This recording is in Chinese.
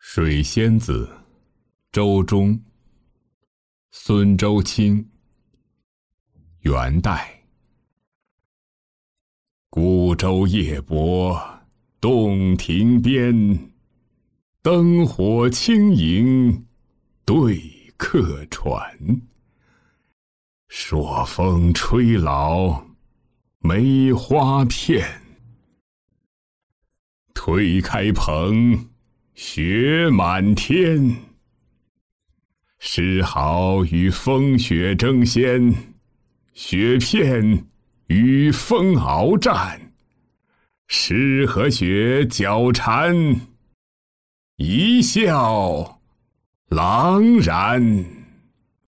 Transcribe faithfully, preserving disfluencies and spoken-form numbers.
水仙子，周中。孙周清。元代。孤舟夜泊洞庭边，灯火轻盈对客船。朔风吹老梅花片，推开蓬雪满天。诗好与风雪争先，雪片与风鏖战。诗和雪交缠，一笑朗然。